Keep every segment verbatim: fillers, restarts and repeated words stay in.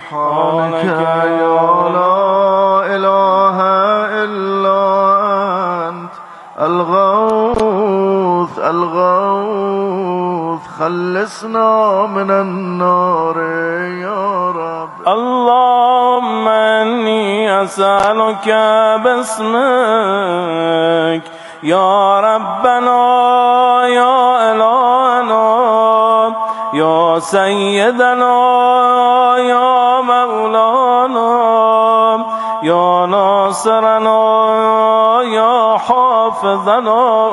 سبحانك يا لا إله إلا أنت الغوث الغوث خلصنا من النار يا رب. اللهم إني أسألك باسمك يا ربنا يا إلهنا يا سيدنا يا مولانا يا ناصرنا يا حافظنا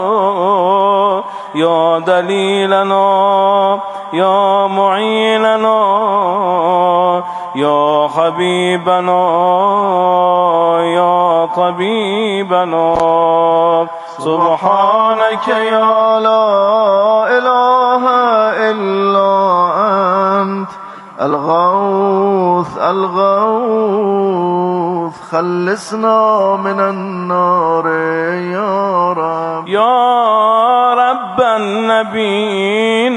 يا دليلنا يا معيننا يا حبيبنا يا طبيبنا. سبحانك يا لا إله إلا أنت الغوث الغوث خلصنا من النار يا رب. يا رب النبيين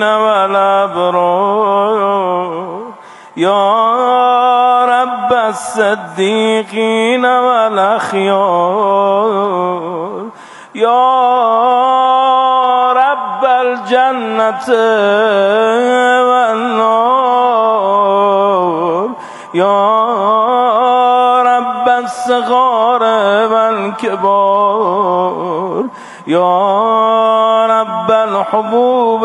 والأبرار يا رب الصديقين والأخيار يا رب الجنة والنار يا رب الصغار والكبار يا رب الحبوب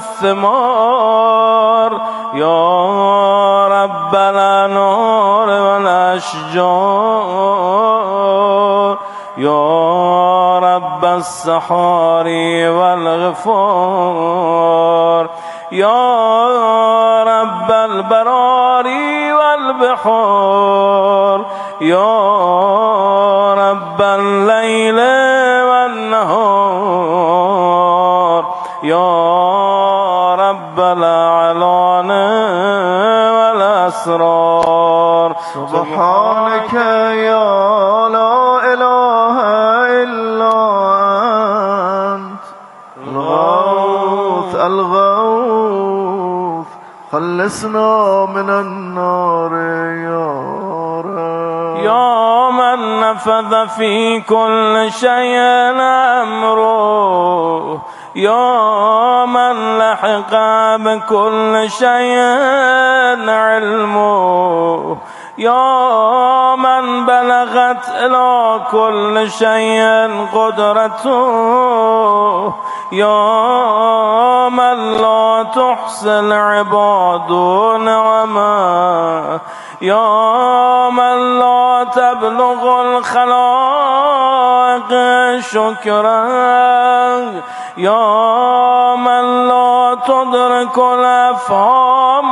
والثمار يا رب الأنهار والأشجار يا رب الصحاري والغفار يا رب البراري والبحار يا رب الليل والنهار يا رب الأعلان والأسرار. سبحانك يا لا إله إلا أنت الغوث الغوث خلصنا من النار يا رب. يا من نفذ في كل شيء أمره يا من لحق بكل شيء علمه يا من بلغت إلى كل شيء قدرته يا من لا تحصي العباد نعمه يا من لا تبلغ الخلائق شكرا يا من لا تدرك الأفهام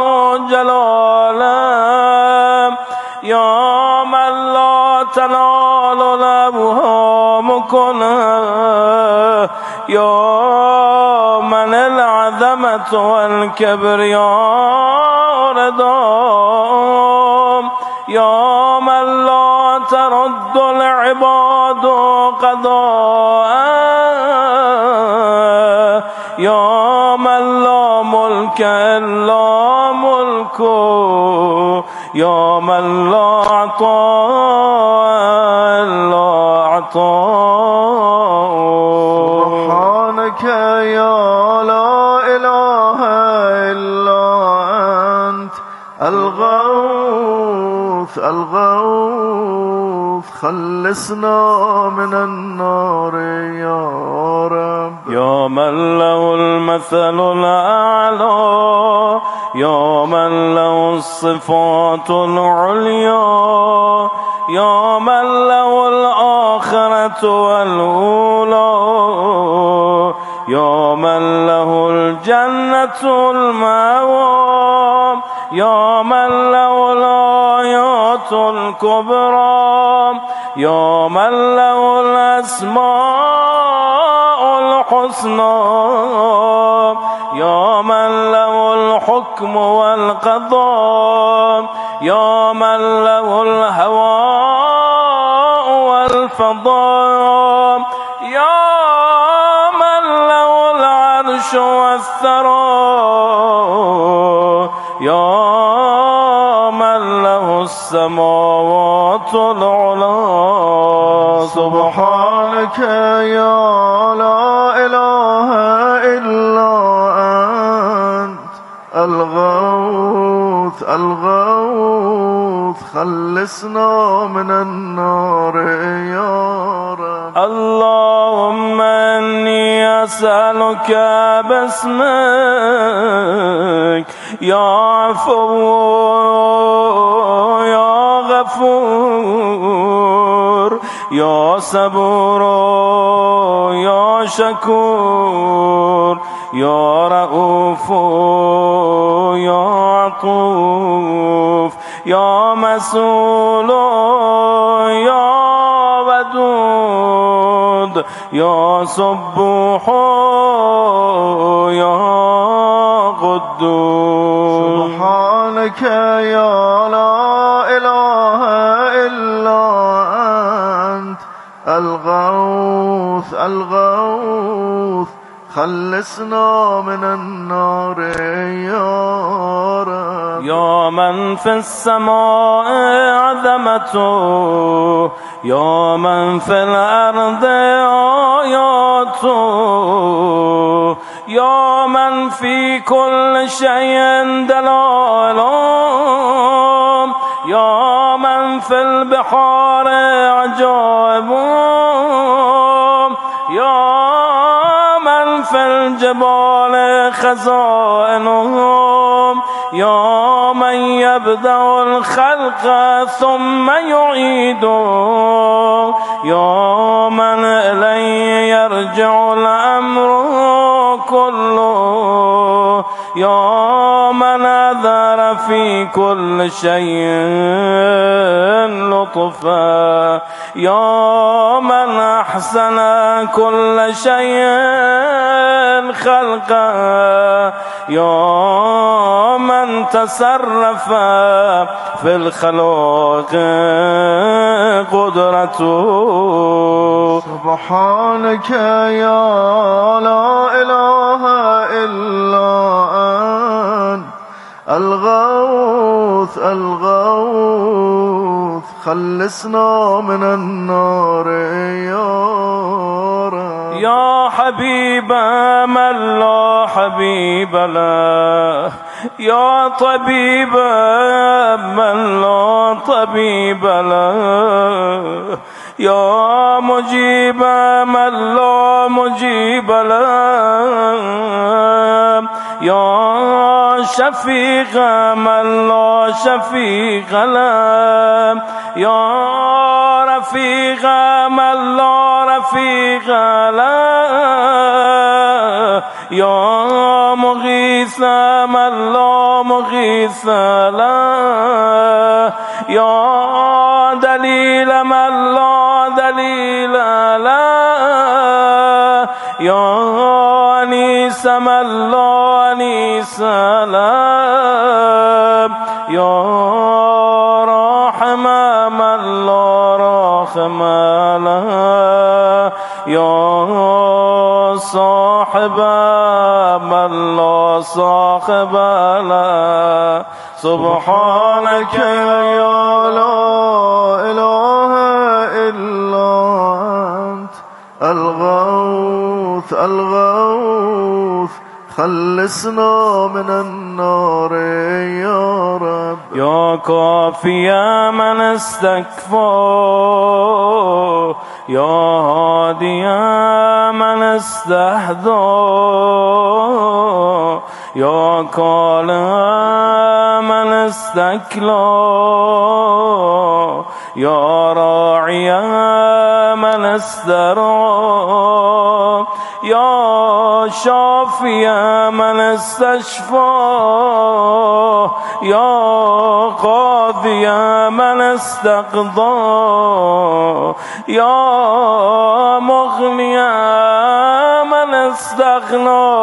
جلالا يا من لا تنال الأوهام كنها يا من العظمة والكبرياء ردام يا من لا ترد العباد قضاء يا من لا ملك إلا ملكه يا من لا عطاء إلا عطاء. سبحانك يا لا إله إلا أنت الغوث الغوث خلصنا من النار يا رب. يا من له المثل الأعلى يا من له الصفات العليا يا من له الآخرة والأولى يا من له الجنة المأوى يا من له الآيات الكبرى يا من له الأسماء الحسنى يا من له الحكم والقضاء يا من له الهواء والفضاء يا من له العرش والثرى يا من له له السماوات العلى. سبحانك يا لا إله إلا أنت الغوث الغوث خلصنا من النار يا رب. اللهم إني أسألك باسمك يا عفو يا غفور يا صبور يا شكور يا رؤوف يا عطوف يا مسؤول يا ودود يا سبوح يا قدوس. سبحانك يا لا إله إلا أنت الغوث الغوث خلصنا من النار يا رب. يا من في السماء عظمته يا من في الأرض آياته يا من في كل شيء دلال يا من في البحار عجائب يا من في الجبال خزائنهم يا من يبدأ الخلق ثم يعيده يا من إليه يرجع الأمر كله يا من أذر في كل شيء لطفا يا من أحسن كل شيء خلقا يا من تصرف في الخلق قدرته. سبحانك يا لا إله إلا أنت الغوث الغوث خلصنا من النار يا رب. يا حبيب من لا حبيب له يا طبيب من لا طبيب له يا مجيب من لا مجيب له يا شفيق من لا شفيق له يا رفيق من لا رفيق له يا مغيث من لا مغيث له يا دليل من لا دليل له يا أنيس من لا أنيس له يا راحم من لا راحم له يا صاحب من لا صاحب له. سبحانك يا لا إله إلا أنت الغوث الغوث خلصنا من النار يا رب. يا كافي من استكفى يا هادي من استهدى يا كالم من استكلى يا راعي من استرعى يا شافي من استشفى يا قاضي من استقضى يا مغني من استغنى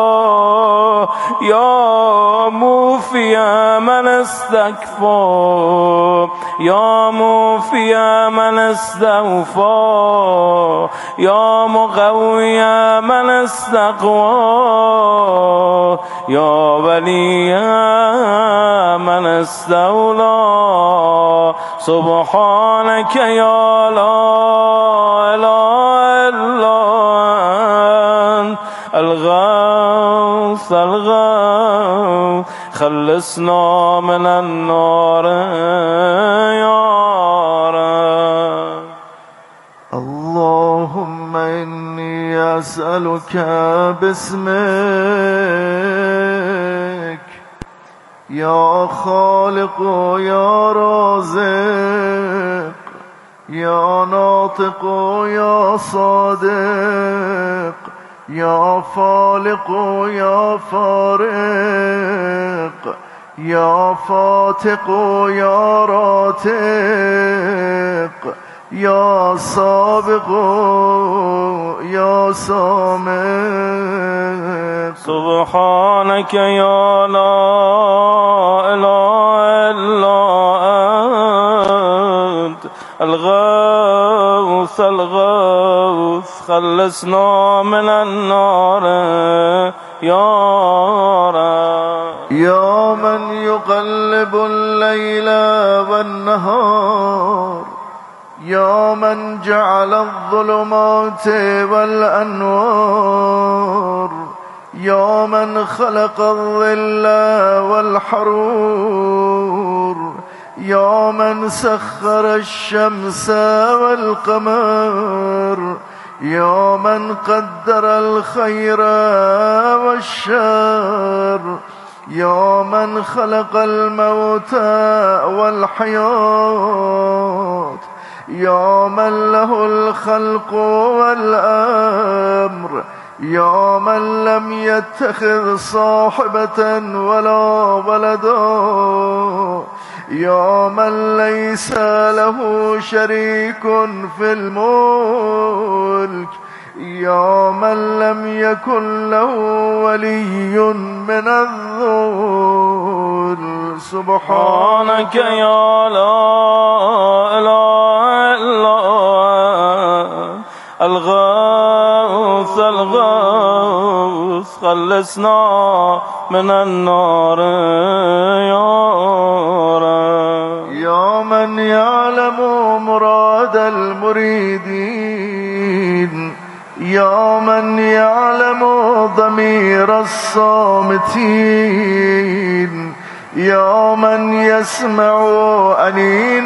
يا موفي من استكفى يا موفي من استوفى يا مقوي من استقوى يا ولي من استولى سبحانك يا لا إله إلا أنت الغوث الغوث خلصنا من النار يا رب. اللهم إني أسألك باسمك يا خالق يا رازق يا ناطق يا صادق يا فالق يا فارق يا فاتق يا راتق يا سابق يا سامق. سبحانك يا لا إله إلا أنت الغوث الغوث خلصنا من النار يا رب. يا من يقلب الليل والنهار يا من جعل الظلمات والأنوار يا من خلق الظل والحرور يا من سخر الشمس والقمر يا من قدر الخير والشر يا من خلق الموت والحياة يا من له الخلق والأمر يا من لم يتخذ صاحبة ولا ولدا يا من ليس له شريك في الملك يا من لم يكن له ولي من الذل. سبحانك يا لا إله إلا الغوث الغوث خلصنا من النار يا رب. يا من يعلم مراد المريدين يا من يعلم ضمير الصامتين يا من يسمع أنين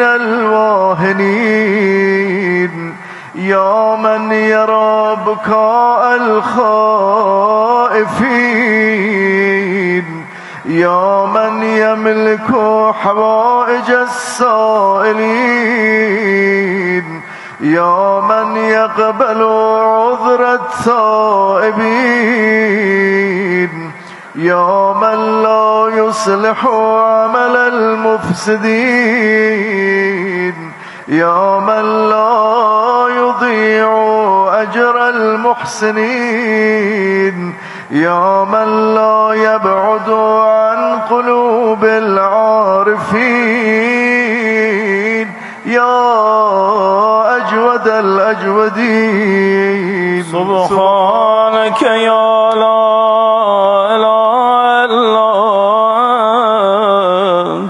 الواهنين يا من يرى بكاء الخائفين يا من يملك حوائج السائلين يا من يقبل عذر التائبين يا من لا يصلح عمل المفسدين يا من لا يضيع أجر المحسنين يا من لا يبعد عن قلوب العارفين يا أجود الأجودين. سبحانك يا لا إله إلا أنت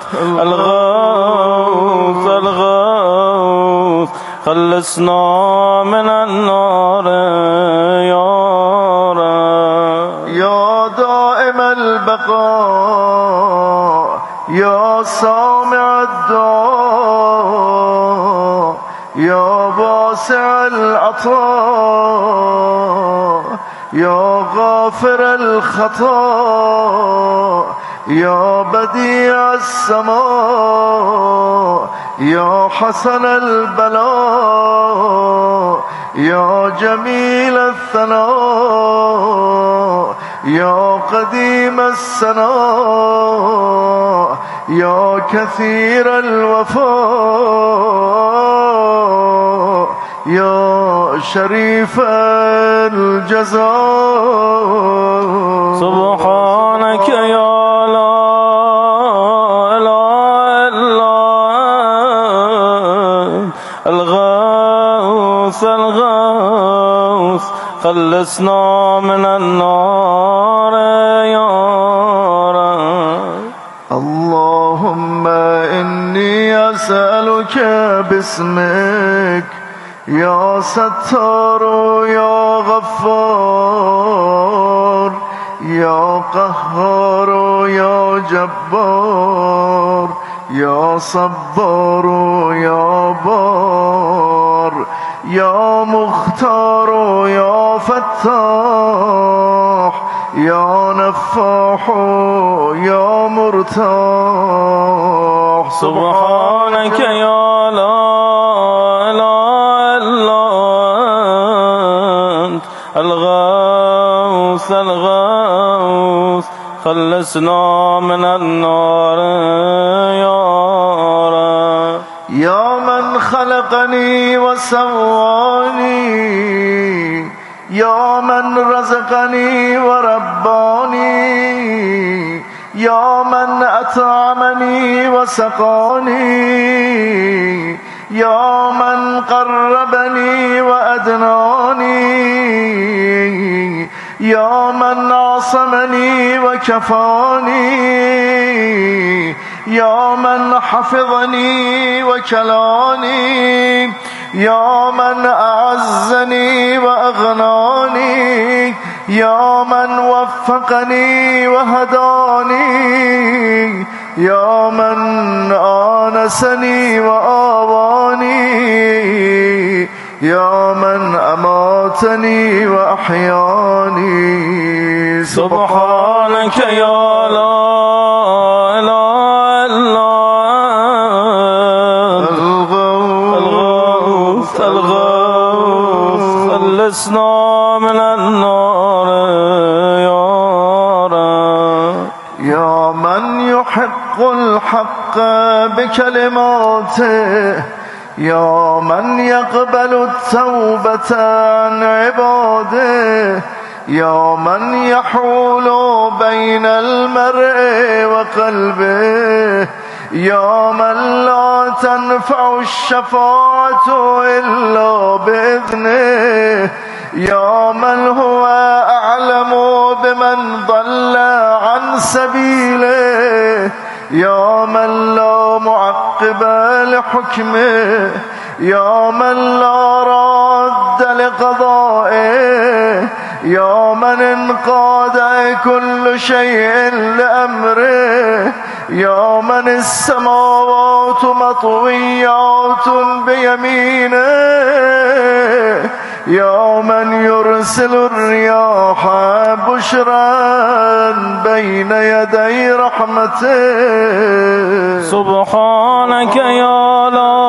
الغوث الغوث خلصنا من النار يا رب. يا دائم البقاء يا سامع الدعاء يا واسع العطاء يا غافر الخطا يا بديع السماء يا حسن البلاء يا جميل الثناء يا قديم السناء يا كثير الوفاء يا شريف الجزاء. سبحانك يا لا إله إلا أنت الغوث الغوث خلصنا من النار يا رب. اللهم إني أسألك أسألك باسمك يا ستار يا غفار يا قهار يا جبار يا صبار يا بار يا مختار يا فتاح يا نفاح يا مرتاح. سبحانك يا لا إله إلا أنت الغوث الغوث خلصنا من النار يا رب. يا من خلقني وسواني يا من رزقني ورباني يا من أطعمني وسقاني يا من قربني وأدناني يا من عصمني وكفاني يا من حفظني وكلاني يا من أعزني وأغناني يا من وفقني وهداني يا من آنسني وآواني يا من أماتني وأحياني. سبحانك يا لا إله إلا أنت الغوث الغوث خلصنا من النار يا رب. يا من يحق الحق بكلماته يا من يقبل التوبة عن عباده يا من يحول بين المرء وقلبه يا من لا تنفع الشفاعة إلا بإذنه يا من هو أعلم بمن ضل عن سبيله يا من لا معقب لحكمه يا من لا راد لقضائه يا من انقاد كل شيء لأمره يا من السماوات مطويات بيمينه يا من يرسل الرياح بشرا بين يدي رحمته. سبحانك يا لا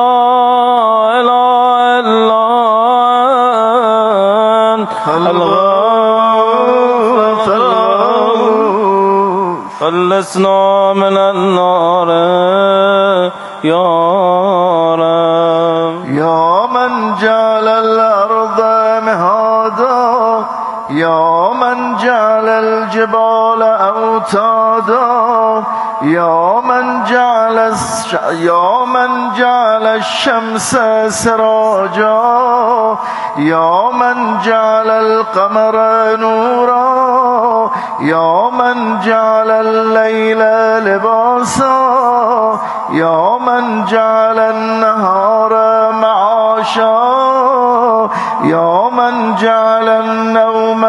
إله إلا أنت الغوث الغوث خلصنا من النار يا رب. يا من جعل الأرض مهادا يا من جعل الجبال أوتادا يا من جعل الش... يا من جعل الشمس سراجا يا من جعل القمر نورا يا من جعل الليل لباسا يا من جعل النهار معاشا يا من جعل النوم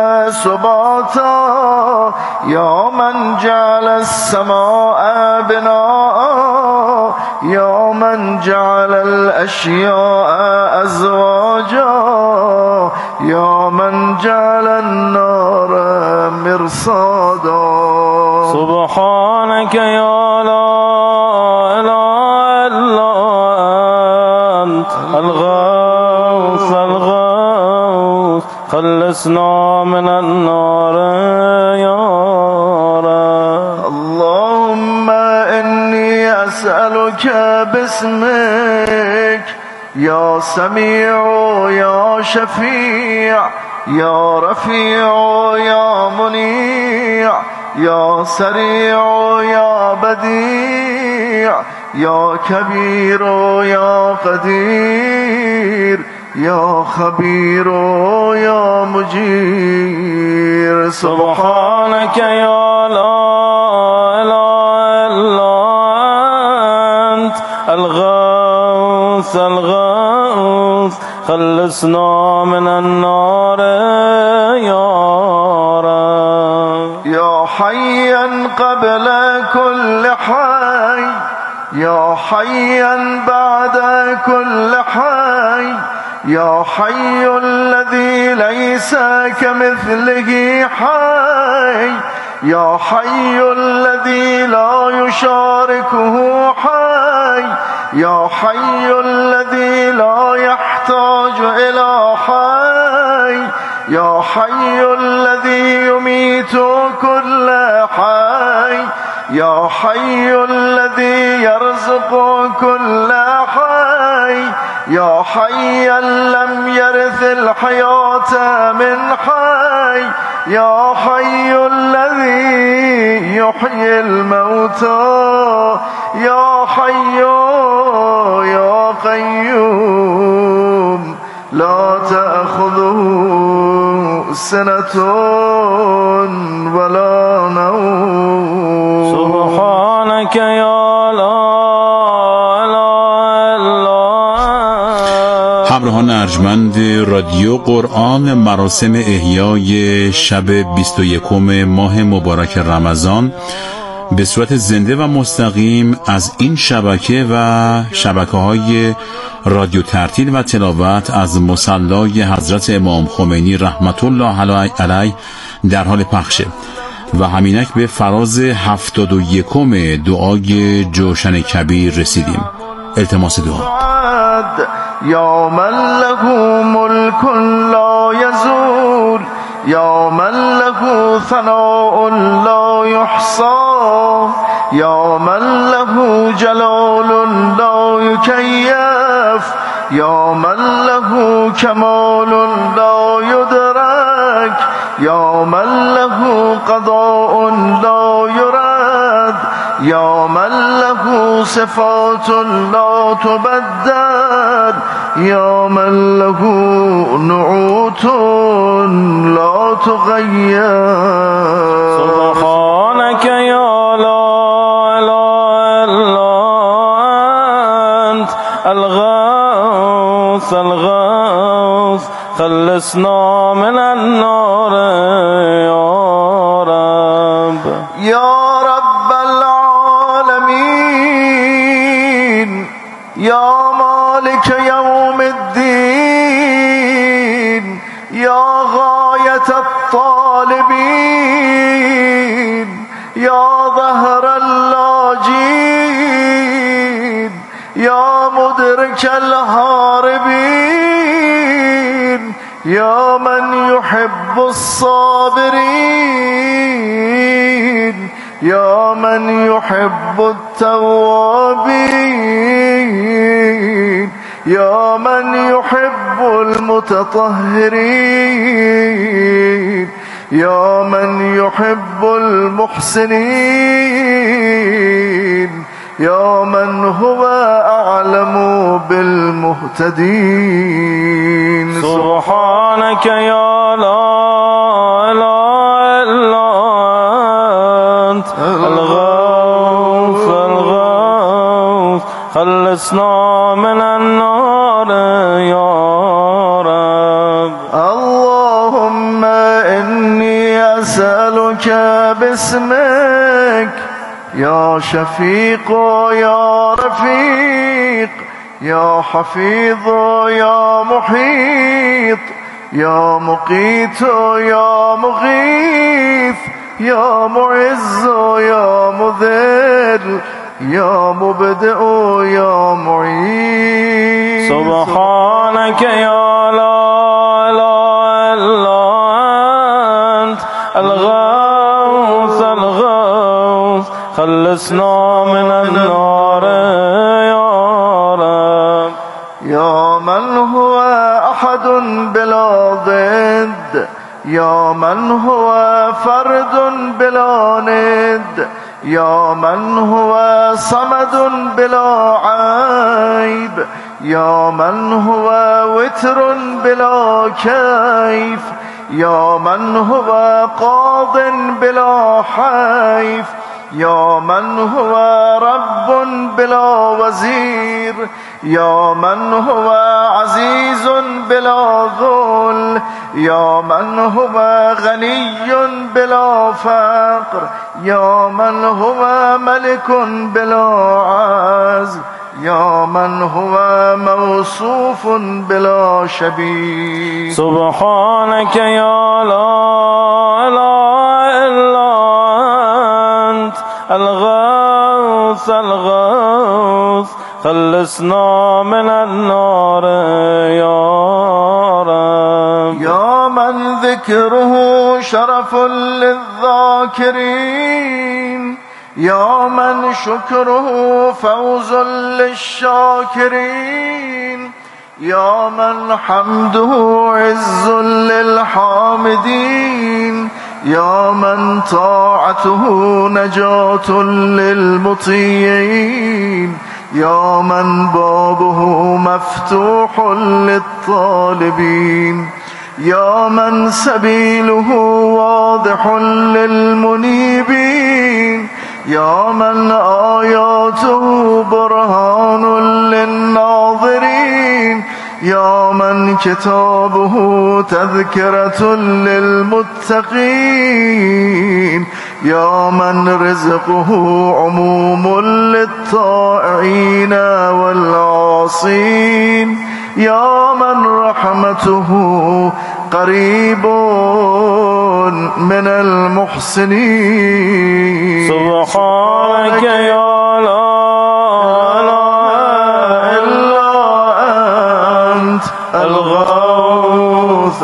سباتا يا من جعل السماء بناء يا من جعل الأشياء أزواجا يا من جعل النار مرصادا. سبحانك يا لا إله إلا أنت الغوث الغوث خلصنا من النار يا رب. اللهم إني أسألك باسمك يا سميع يا شفيع يا رفيع يا منيع يا سريع يا بديع يا كبير يا قدير يا خبير يا مجير. سبحانك يا لا إله إلا أنت الغوث الغوث الغوث خلصنا من النار يا رب. يا حيا قبل كل حي، يا حيا بعد كل حي، يا حي الذي ليس كمثله حي، يا حي الذي لا يشاركه حي، يا حي الذي لا يحتاج إلى حي، يا حي الذي يميت كل حي، يا حي الذي يرزق كل حي، يا حيا لم يرث الحياة من حي، يا حي الذي يحيي الموتى، يا حي يا قيوم لا تأخذه سنة ولا نوم. سبحانك يا لا اله الا انت. همراهان ارجمند رادیو قرآن، مراسم احیای شب بیست و یکم ماه مبارک رمضان به صورت زنده و مستقیم از این شبکه و شبکه های رادیو ترتیل و تلاوت از مصلی حضرت امام خمینی رحمت الله علیه در حال پخشه و همینک به فراز هفتاد و یکم دعای جوشن کبیر رسیدیم. التماس دعا. یا من له ملک لا یزول، یا من له ثناء لا یحصا، یا من له جلال لا یکیف، یا من له کمال لا یدرک، یا من له قضاء لا یرد، یا من له صفات لا تبدل، یا من له نعوت لا تغیر. سبحانك يا لا اله الا انت الغوث الغوث خلصنا من النار يا رب. یا رب العالمین، یا مالک یوم الدین، یا غایت الطالبین، یا ظهر اللاجین، یا مدرک الهاربین، یا من يحب الصابرین، یا من يحب التوابین، یا من يحب المتطهرین، یا من يحب المحسنین، یا من هو اعلم بالمهتدین. سبحانك يا لا اله الا انت الغوث الغوث خلصنا من النار يا رب. اللهم إني أسألك باسمك يا شفيق يا رفيق يا حفيظ يا محيط يا مقيت يا مغيث يا معز يا مذل يا مبدئ يا معيد. سبحانك يا لا اله الا انت الغوث الغوث خلصنا من النار يا رب. يا من هو أحد بلا ضد، يا من هو فرد بلا ند، يا من هو صمد بلا عيب، يا من هو وتر بلا كيف، يا من هو قاض بلا حيف، يا من هو رب بلا وزير، يا من هو عزيز بلا ذل، يا من هو غني بلا فقر، يا من هو ملك بلا عز، يا من هو موصوف بلا شبيه. سبحانك يا لا إله إلا أنت الغوث الغوث، خلصنا من النار يا رب. يا من ذكره شرف للذاكرين، يا من شكره فوز للشاكرين، يا من حمده عز للحامدين، يا من طاعته نجاة للمطيعين، يا من بابه مفتوح للطالبين، يا من سبيله واضح للمنيبين، يا من آياته برهان للناظرين، يا من كتابه تذكرة للمتقين، يا من رزقه عموم للطائعين والعاصين، يا من رحمته قريب من المحسنين. سبحانك يا لا إله إلا أنت الغوث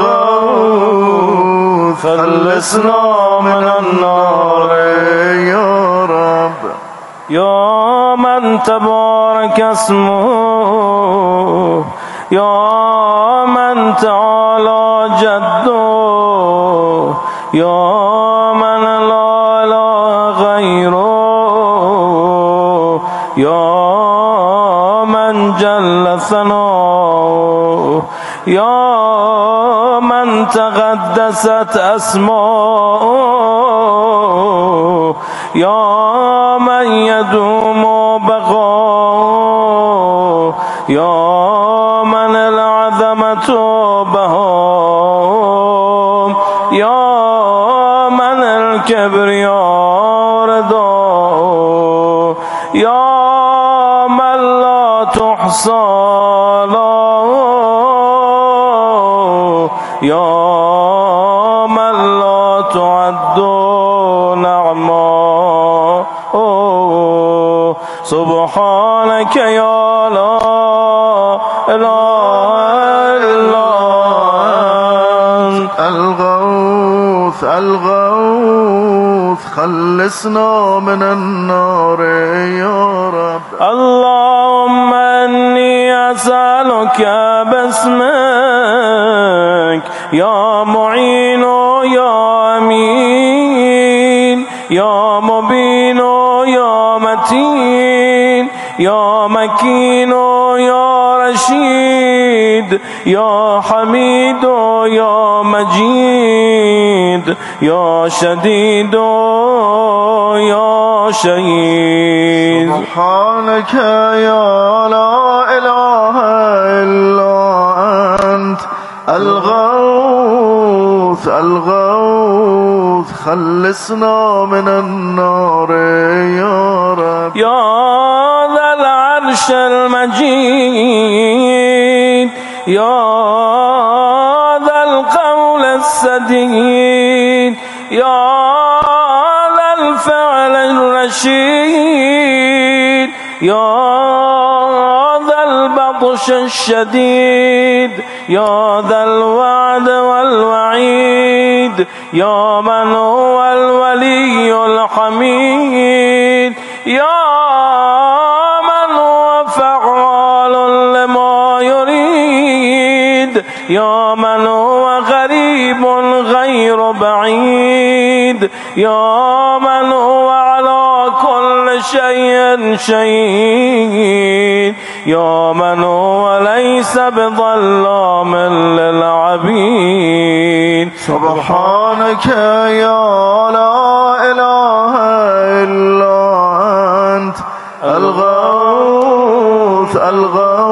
الغوث، خلصنا من النار يا رب. يا من تبارك اسمه، يا من تعالى جده، يا من لا إله غيره، يا من جل ثناؤه، يا من تقدست أسماؤه، يا من يدوم بقاؤه، يا من العظمة بهاء، يا من الكبرياء رداء، يا من لا تحصى له، يا من لا تعد نعماؤه. سبحانك يا لا إله إلا أنت الغوث الغوث، خلصنا من النار يا رب. اللهم إني أسألك باسمك يا معين يا أمين يا مبين يا متين يا مكين يا رشيد يا حميد يا مجيد يا شديد يا شهيد. سبحانك يا لا إله إلا أنت الغوث الغوث، خلصنا من النار يا رب. يا ذا العرش المجيد، يا ذا القول السديد، يا ذا الفعل الرشيد، يا ذا البطش الشديد، يا ذا الوعد والوعيد، يا من هو الولي الحميد، يا من هو فعال لما يريد، يا من هو غريب غير بعيد، يا من هو على كل شيء شهيد، يا من هو ليس بظلام للعبيد. سبحانك يا لا إله الغوث الغوث